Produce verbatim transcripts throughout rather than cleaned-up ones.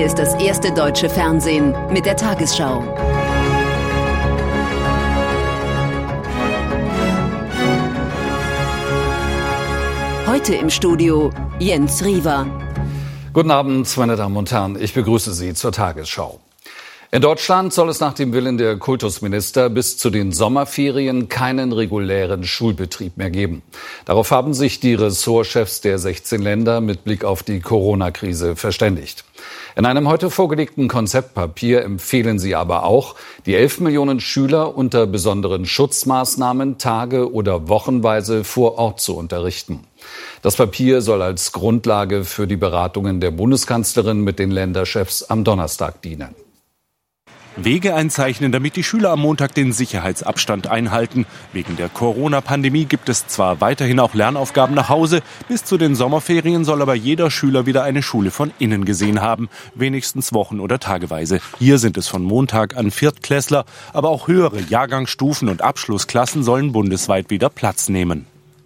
ist das erste deutsche Fernsehen mit der Tagesschau. Heute im Studio Jens Riewer. Guten Abend, meine Damen und Herren. Ich begrüße Sie zur Tagesschau. In Deutschland soll es nach dem Willen der Kultusminister bis zu den Sommerferien keinen regulären Schulbetrieb mehr geben. Darauf haben sich die Ressortchefs der sechzehn Länder mit Blick auf die Corona-Krise verständigt. In einem heute vorgelegten Konzeptpapier empfehlen sie aber auch, die elf Millionen Schüler unter besonderen Schutzmaßnahmen tage- oder wochenweise vor Ort zu unterrichten. Das Papier soll als Grundlage für die Beratungen der Bundeskanzlerin mit den Länderchefs am Donnerstag dienen. Wege einzeichnen, damit die Schüler am Montag den Sicherheitsabstand einhalten. Wegen der Corona-Pandemie gibt es zwar weiterhin auch Lernaufgaben nach Hause, bis zu den Sommerferien soll aber jeder Schüler wieder eine Schule von innen gesehen haben, wenigstens wochen- oder tageweise. Hier sind es von Montag an Viertklässler, aber auch höhere Jahrgangsstufen und Abschlussklassen sollen bundesweit wieder Platz nehmen.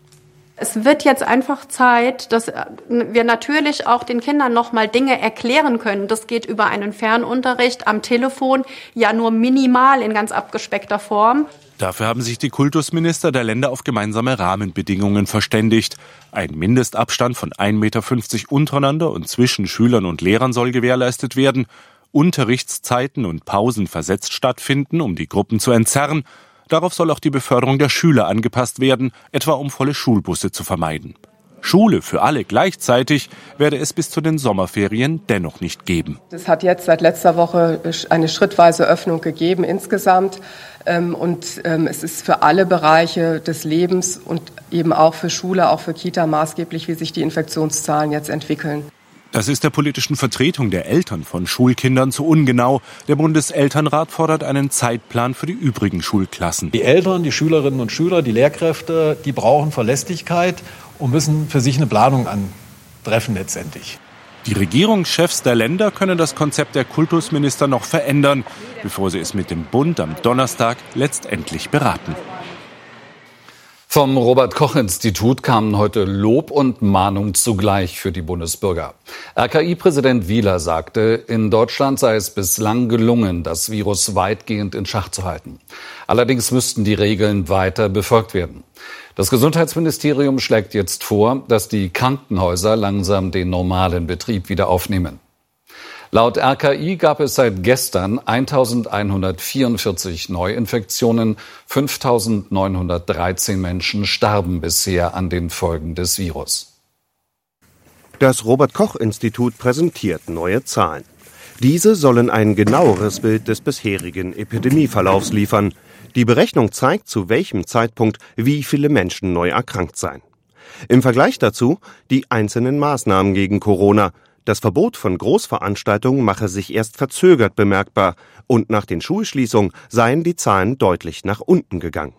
Es wird jetzt einfach Zeit, dass wir natürlich auch den Kindern noch mal Dinge erklären können. Das geht über einen Fernunterricht am Telefon, ja nur minimal in ganz abgespeckter Form. Dafür haben sich die Kultusminister der Länder auf gemeinsame Rahmenbedingungen verständigt. Ein Mindestabstand von ein Meter fünfzig untereinander und zwischen Schülern und Lehrern soll gewährleistet werden. Unterrichtszeiten und Pausen versetzt stattfinden, um die Gruppen zu entzerren. Darauf soll auch die Beförderung der Schüler angepasst werden, etwa um volle Schulbusse zu vermeiden. Schule für alle gleichzeitig werde es bis zu den Sommerferien dennoch nicht geben. Es hat jetzt seit letzter Woche eine schrittweise Öffnung gegeben insgesamt. Und es ist für alle Bereiche des Lebens und eben auch für Schule, auch für Kita maßgeblich, wie sich die Infektionszahlen jetzt entwickeln. Das ist der politischen Vertretung der Eltern von Schulkindern zu ungenau. Der Bundeselternrat fordert einen Zeitplan für die übrigen Schulklassen. Die Eltern, die Schülerinnen und Schüler, die Lehrkräfte, die brauchen Verlässlichkeit und müssen für sich eine Planung antreffen letztendlich. Die Regierungschefs der Länder können das Konzept der Kultusminister noch verändern, bevor sie es mit dem Bund am Donnerstag letztendlich beraten. Vom Robert-Koch-Institut kamen heute Lob und Mahnung zugleich für die Bundesbürger. R K I-Präsident Wieler sagte, in Deutschland sei es bislang gelungen, das Virus weitgehend in Schach zu halten. Allerdings müssten die Regeln weiter befolgt werden. Das Gesundheitsministerium schlägt jetzt vor, dass die Krankenhäuser langsam den normalen Betrieb wieder aufnehmen. Laut R K I gab es seit gestern eintausendeinhundertvierundvierzig Neuinfektionen, fünftausendneunhundertdreizehn Menschen starben bisher an den Folgen des Virus. Das Robert-Koch-Institut präsentiert neue Zahlen. Diese sollen ein genaueres Bild des bisherigen Epidemieverlaufs liefern. Die Berechnung zeigt, zu welchem Zeitpunkt wie viele Menschen neu erkrankt seien. Im Vergleich dazu die einzelnen Maßnahmen gegen Corona. Das Verbot von Großveranstaltungen mache sich erst verzögert bemerkbar und nach den Schulschließungen seien die Zahlen deutlich nach unten gegangen.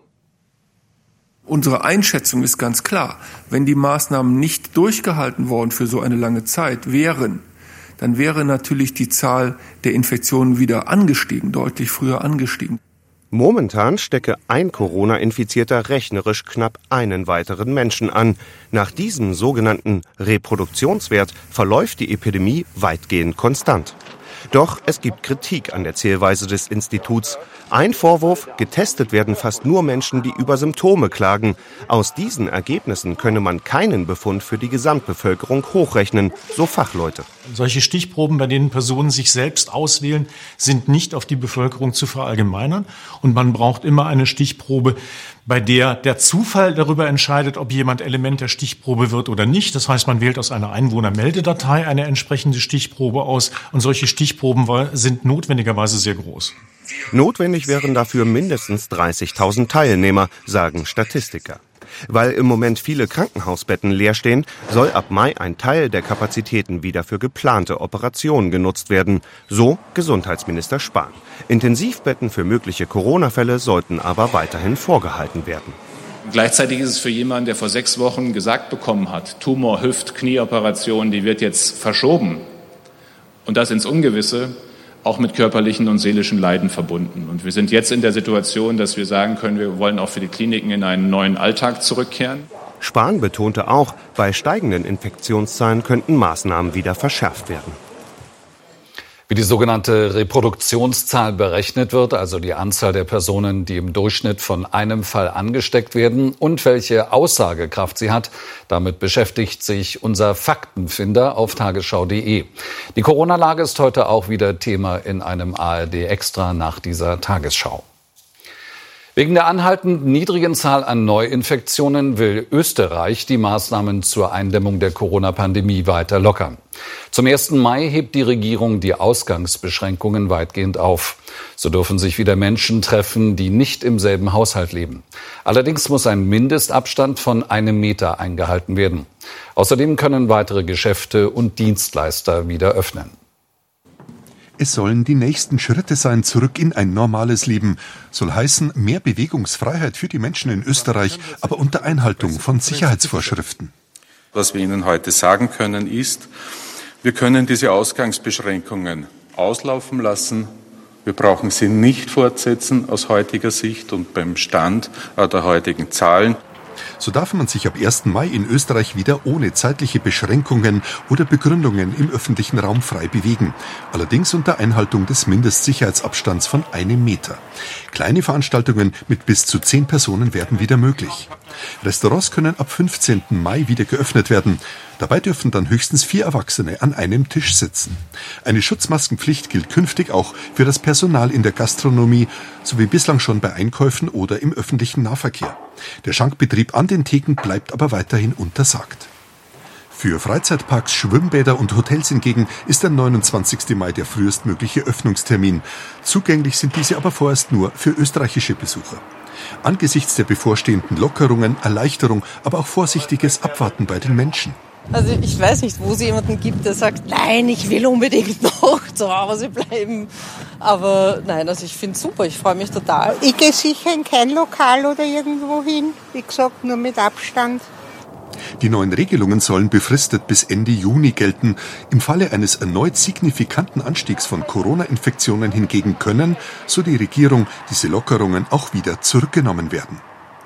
Unsere Einschätzung ist ganz klar. Wenn die Maßnahmen nicht durchgehalten worden für so eine lange Zeit wären, dann wäre natürlich die Zahl der Infektionen wieder angestiegen, deutlich früher angestiegen. Momentan stecke ein Corona-Infizierter rechnerisch knapp einen weiteren Menschen an. Nach diesem sogenannten Reproduktionswert verläuft die Epidemie weitgehend konstant. Doch es gibt Kritik an der Zählweise des Instituts. Ein Vorwurf: getestet werden fast nur Menschen, die über Symptome klagen. Aus diesen Ergebnissen könne man keinen Befund für die Gesamtbevölkerung hochrechnen, so Fachleute. Solche Stichproben, bei denen Personen sich selbst auswählen, sind nicht auf die Bevölkerung zu verallgemeinern. Und man braucht immer eine Stichprobe, bei der der Zufall darüber entscheidet, ob jemand Element der Stichprobe wird oder nicht. Das heißt, man wählt aus einer Einwohnermeldedatei eine entsprechende Stichprobe aus. Und solche Stichproben sind notwendigerweise sehr groß. Notwendig wären dafür mindestens dreißigtausend Teilnehmer, sagen Statistiker. Weil im Moment viele Krankenhausbetten leer stehen, soll ab Mai ein Teil der Kapazitäten wieder für geplante Operationen genutzt werden, so Gesundheitsminister Spahn. Intensivbetten für mögliche Corona-Fälle sollten aber weiterhin vorgehalten werden. Gleichzeitig ist es für jemanden, der vor sechs Wochen gesagt bekommen hat, Tumor, Hüft, Knieoperation, die wird jetzt verschoben und das ins Ungewisse, auch mit körperlichen und seelischen Leiden verbunden. Und wir sind jetzt in der Situation, dass wir sagen können, wir wollen auch für die Kliniken in einen neuen Alltag zurückkehren. Spahn betonte auch, bei steigenden Infektionszahlen könnten Maßnahmen wieder verschärft werden. Wie die sogenannte Reproduktionszahl berechnet wird, also die Anzahl der Personen, die im Durchschnitt von einem Fall angesteckt werden und welche Aussagekraft sie hat, damit beschäftigt sich unser Faktenfinder auf tagesschau punkt de. Die Corona-Lage ist heute auch wieder Thema in einem A R D-Extra nach dieser Tagesschau. Wegen der anhaltend niedrigen Zahl an Neuinfektionen will Österreich die Maßnahmen zur Eindämmung der Corona-Pandemie weiter lockern. Zum ersten Mai hebt die Regierung die Ausgangsbeschränkungen weitgehend auf. So dürfen sich wieder Menschen treffen, die nicht im selben Haushalt leben. Allerdings muss ein Mindestabstand von einem Meter eingehalten werden. Außerdem können weitere Geschäfte und Dienstleister wieder öffnen. Es sollen die nächsten Schritte sein, zurück in ein normales Leben. Soll heißen, mehr Bewegungsfreiheit für die Menschen in Österreich, aber unter Einhaltung von Sicherheitsvorschriften. Was wir Ihnen heute sagen können, ist, wir können diese Ausgangsbeschränkungen auslaufen lassen. Wir brauchen sie nicht fortsetzen aus heutiger Sicht und beim Stand der heutigen Zahlen. So darf man sich ab ersten Mai in Österreich wieder ohne zeitliche Beschränkungen oder Begründungen im öffentlichen Raum frei bewegen. Allerdings unter Einhaltung des Mindestsicherheitsabstands von einem Meter. Kleine Veranstaltungen mit bis zu zehn Personen werden wieder möglich. Restaurants können ab fünfzehnten Mai wieder geöffnet werden. Dabei dürfen dann höchstens vier Erwachsene an einem Tisch sitzen. Eine Schutzmaskenpflicht gilt künftig auch für das Personal in der Gastronomie, sowie bislang schon bei Einkäufen oder im öffentlichen Nahverkehr. Der Schankbetrieb an den Theken bleibt aber weiterhin untersagt. Für Freizeitparks, Schwimmbäder und Hotels hingegen ist der neunundzwanzigsten Mai der frühestmögliche Öffnungstermin. Zugänglich sind diese aber vorerst nur für österreichische Besucher. Angesichts der bevorstehenden Lockerungen, Erleichterung, aber auch vorsichtiges Abwarten bei den Menschen. Also ich weiß nicht, wo es jemanden gibt, der sagt, nein, ich will unbedingt noch zu Hause bleiben. Aber nein, also ich finde es super, ich freue mich total. Ich gehe sicher in kein Lokal oder irgendwo hin, wie gesagt, nur mit Abstand. Die neuen Regelungen sollen befristet bis Ende Juni gelten. Im Falle eines erneut signifikanten Anstiegs von Corona-Infektionen hingegen können, so die Regierung, diese Lockerungen auch wieder zurückgenommen werden.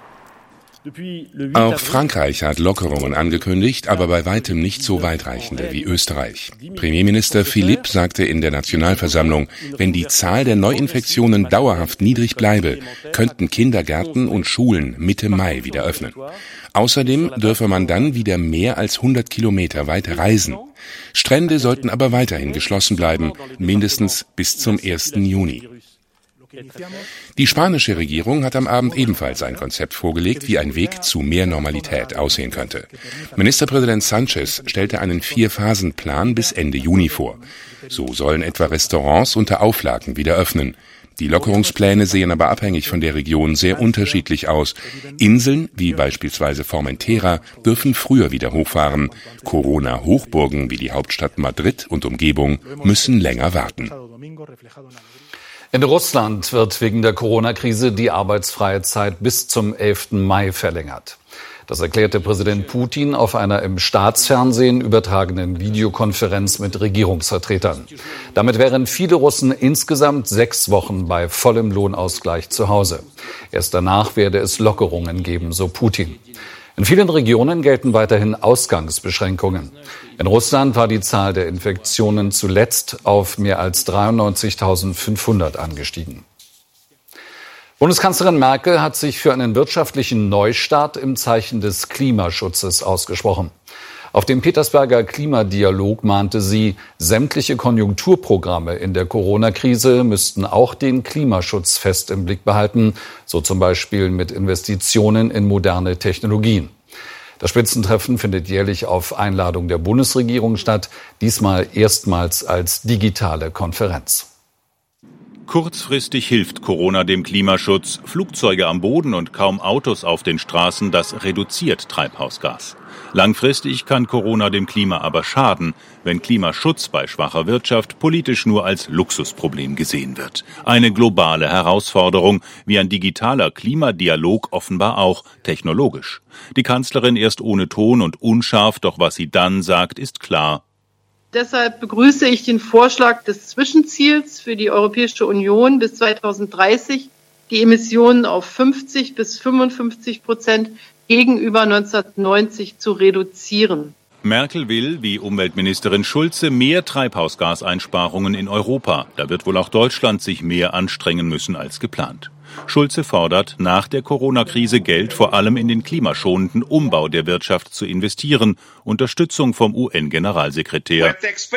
Auch Frankreich hat Lockerungen angekündigt, aber bei weitem nicht so weitreichende wie Österreich. Premierminister Philippe sagte in der Nationalversammlung, wenn die Zahl der Neuinfektionen dauerhaft niedrig bleibe, könnten Kindergärten und Schulen Mitte Mai wieder öffnen. Außerdem dürfe man dann wieder mehr als hundert Kilometer weit reisen. Strände sollten aber weiterhin geschlossen bleiben, mindestens bis zum ersten Juni. Die spanische Regierung hat am Abend ebenfalls ein Konzept vorgelegt, wie ein Weg zu mehr Normalität aussehen könnte. Ministerpräsident Sánchez stellte einen Vier-Phasen-Plan bis Ende Juni vor. So sollen etwa Restaurants unter Auflagen wieder öffnen. Die Lockerungspläne sehen aber abhängig von der Region sehr unterschiedlich aus. Inseln, wie beispielsweise Formentera, dürfen früher wieder hochfahren. Corona-Hochburgen wie die Hauptstadt Madrid und Umgebung müssen länger warten. In Russland wird wegen der Corona-Krise die arbeitsfreie Zeit bis zum elften Mai verlängert. Das erklärte Präsident Putin auf einer im Staatsfernsehen übertragenen Videokonferenz mit Regierungsvertretern. Damit wären viele Russen insgesamt sechs Wochen bei vollem Lohnausgleich zu Hause. Erst danach werde es Lockerungen geben, so Putin. In vielen Regionen gelten weiterhin Ausgangsbeschränkungen. In Russland war die Zahl der Infektionen zuletzt auf mehr als dreiundneunzigtausendfünfhundert angestiegen. Bundeskanzlerin Merkel hat sich für einen wirtschaftlichen Neustart im Zeichen des Klimaschutzes ausgesprochen. Auf dem Petersberger Klimadialog mahnte sie, sämtliche Konjunkturprogramme in der Corona-Krise müssten auch den Klimaschutz fest im Blick behalten, so zum Beispiel mit Investitionen in moderne Technologien. Das Spitzentreffen findet jährlich auf Einladung der Bundesregierung statt, diesmal erstmals als digitale Konferenz. Kurzfristig hilft Corona dem Klimaschutz. Flugzeuge am Boden und kaum Autos auf den Straßen, das reduziert Treibhausgas. Langfristig kann Corona dem Klima aber schaden, wenn Klimaschutz bei schwacher Wirtschaft politisch nur als Luxusproblem gesehen wird. Eine globale Herausforderung, wie ein digitaler Klimadialog offenbar auch technologisch. Die Kanzlerin erst ohne Ton und unscharf, doch was sie dann sagt, ist klar. Deshalb begrüße ich den Vorschlag des Zwischenziels für die Europäische Union bis zweitausenddreißig, die Emissionen auf fünfzig bis fünfundfünfzig Prozent gegenüber neunzehnhundertneunzig zu reduzieren. Merkel will, wie Umweltministerin Schulze, mehr Treibhausgaseinsparungen in Europa. Da wird wohl auch Deutschland sich mehr anstrengen müssen als geplant. Schulze fordert, nach der Corona-Krise Geld vor allem in den klimaschonenden Umbau der Wirtschaft zu investieren. Unterstützung vom U N-Generalsekretär.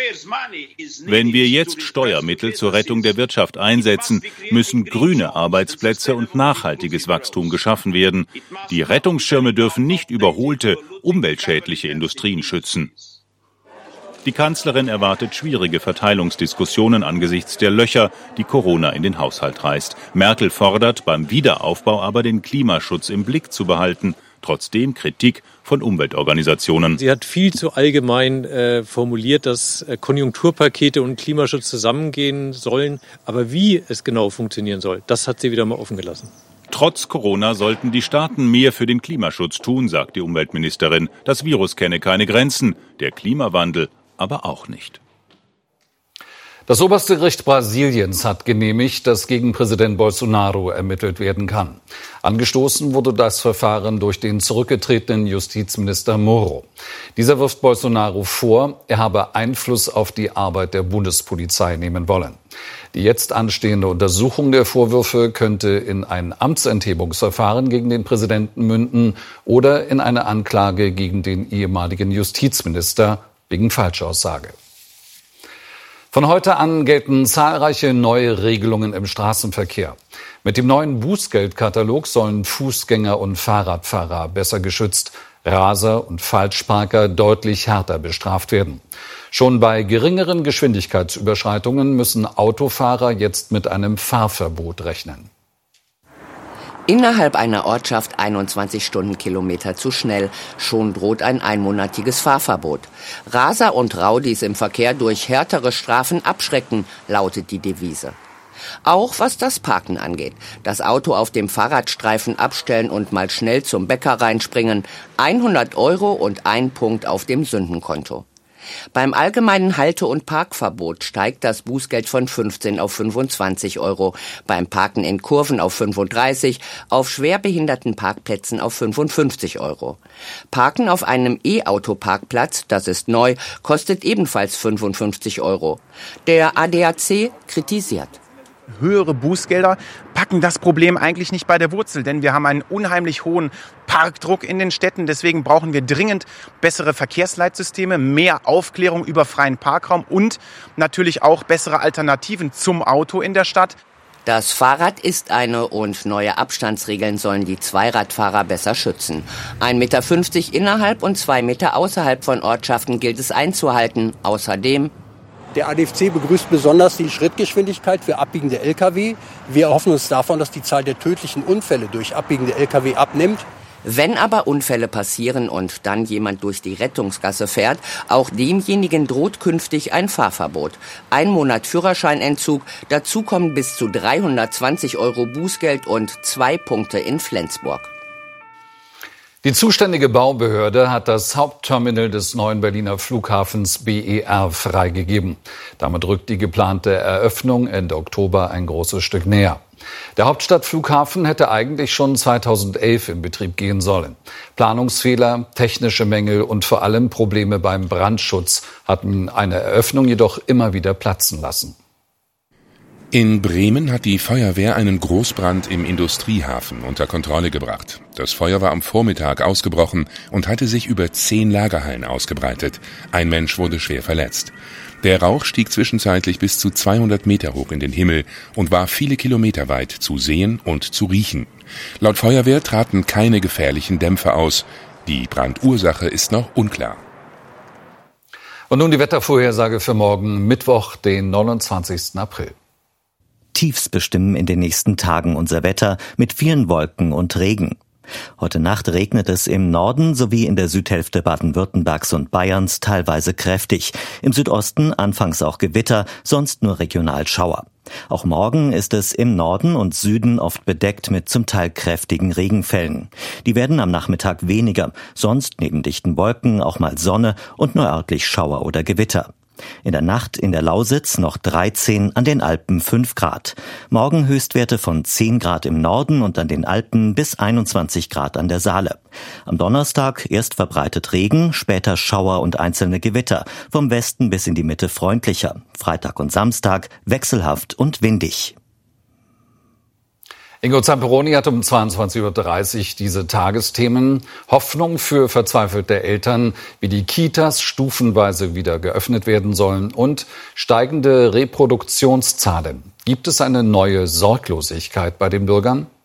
Wenn wir jetzt Steuermittel zur Rettung der Wirtschaft einsetzen, müssen grüne Arbeitsplätze und nachhaltiges Wachstum geschaffen werden. Die Rettungsschirme dürfen nicht überholte, umweltschädliche Industrien schützen. Die Kanzlerin erwartet schwierige Verteilungsdiskussionen angesichts der Löcher, die Corona in den Haushalt reißt. Merkel fordert, beim Wiederaufbau aber den Klimaschutz im Blick zu behalten. Trotzdem Kritik von Umweltorganisationen. Sie hat viel zu allgemein äh, formuliert, dass äh, Konjunkturpakete und Klimaschutz zusammengehen sollen. Aber wie es genau funktionieren soll, das hat sie wieder mal offen gelassen. Trotz Corona sollten die Staaten mehr für den Klimaschutz tun, sagt die Umweltministerin. Das Virus kenne keine Grenzen, der Klimawandel aber auch nicht. Das oberste Gericht Brasiliens hat genehmigt, dass gegen Präsident Bolsonaro ermittelt werden kann. Angestoßen wurde das Verfahren durch den zurückgetretenen Justizminister Moro. Dieser wirft Bolsonaro vor, er habe Einfluss auf die Arbeit der Bundespolizei nehmen wollen. Die jetzt anstehende Untersuchung der Vorwürfe könnte in ein Amtsenthebungsverfahren gegen den Präsidenten münden oder in eine Anklage gegen den ehemaligen Justizminister wegen Falschaussage. Von heute an gelten zahlreiche neue Regelungen im Straßenverkehr. Mit dem neuen Bußgeldkatalog sollen Fußgänger und Fahrradfahrer besser geschützt, Raser und Falschparker deutlich härter bestraft werden. Schon bei geringeren Geschwindigkeitsüberschreitungen müssen Autofahrer jetzt mit einem Fahrverbot rechnen. Innerhalb einer Ortschaft einundzwanzig Stundenkilometer zu schnell. Schon droht ein einmonatiges Fahrverbot. Raser und Raudis im Verkehr durch härtere Strafen abschrecken, lautet die Devise. Auch was das Parken angeht. Das Auto auf dem Fahrradstreifen abstellen und mal schnell zum Bäcker reinspringen. hundert Euro und ein Punkt auf dem Sündenkonto. Beim allgemeinen Halte- und Parkverbot steigt das Bußgeld von fünfzehn auf fünfundzwanzig Euro, beim Parken in Kurven auf fünfunddreißig, auf schwerbehinderten Parkplätzen auf fünfundfünfzig Euro. Parken auf einem E-Auto-Parkplatz, das ist neu, kostet ebenfalls fünfundfünfzig Euro. Der A D A C kritisiert. Höhere Bußgelder packen das Problem eigentlich nicht bei der Wurzel, denn wir haben einen unheimlich hohen Parkdruck in den Städten. Deswegen brauchen wir dringend bessere Verkehrsleitsysteme, mehr Aufklärung über freien Parkraum und natürlich auch bessere Alternativen zum Auto in der Stadt. Das Fahrrad ist eine und neue Abstandsregeln sollen die Zweiradfahrer besser schützen. ein Meter fünfzig innerhalb und zwei Meter außerhalb von Ortschaften gilt es einzuhalten. Außerdem Der A D F C begrüßt besonders die Schrittgeschwindigkeit für abbiegende L K W. Wir erhoffen uns davon, dass die Zahl der tödlichen Unfälle durch abbiegende L K W abnimmt. Wenn aber Unfälle passieren und dann jemand durch die Rettungsgasse fährt, auch demjenigen droht künftig ein Fahrverbot. Ein Monat Führerscheinentzug, dazu kommen bis zu dreihundertzwanzig Euro Bußgeld und zwei Punkte in Flensburg. Die zuständige Baubehörde hat das Hauptterminal des neuen Berliner Flughafens B E R freigegeben. Damit rückt die geplante Eröffnung Ende Oktober ein großes Stück näher. Der Hauptstadtflughafen hätte eigentlich schon zweitausendelf in Betrieb gehen sollen. Planungsfehler, technische Mängel und vor allem Probleme beim Brandschutz hatten eine Eröffnung jedoch immer wieder platzen lassen. In Bremen hat die Feuerwehr einen Großbrand im Industriehafen unter Kontrolle gebracht. Das Feuer war am Vormittag ausgebrochen und hatte sich über zehn Lagerhallen ausgebreitet. Ein Mensch wurde schwer verletzt. Der Rauch stieg zwischenzeitlich bis zu zweihundert Meter hoch in den Himmel und war viele Kilometer weit zu sehen und zu riechen. Laut Feuerwehr traten keine gefährlichen Dämpfe aus. Die Brandursache ist noch unklar. Und nun die Wettervorhersage für morgen Mittwoch, den neunundzwanzigsten April. Tiefs bestimmen in den nächsten Tagen unser Wetter mit vielen Wolken und Regen. Heute Nacht regnet es im Norden sowie in der Südhälfte Baden-Württembergs und Bayerns teilweise kräftig. Im Südosten anfangs auch Gewitter, sonst nur regional Schauer. Auch morgen ist es im Norden und Süden oft bedeckt mit zum Teil kräftigen Regenfällen. Die werden am Nachmittag weniger, sonst neben dichten Wolken auch mal Sonne und nur örtlich Schauer oder Gewitter. In der Nacht in der Lausitz noch dreizehn, an den Alpen fünf Grad. Morgen Höchstwerte von zehn Grad im Norden und an den Alpen bis einundzwanzig Grad an der Saale. Am Donnerstag erst verbreitet Regen, später Schauer und einzelne Gewitter. Vom Westen bis in die Mitte freundlicher. Freitag und Samstag wechselhaft und windig. Ingo Zamperoni hat um zweiundzwanzig Uhr dreißig diese Tagesthemen. Hoffnung für verzweifelte Eltern, wie die Kitas stufenweise wieder geöffnet werden sollen und steigende Reproduktionszahlen. Gibt es eine neue Sorglosigkeit bei den Bürgern?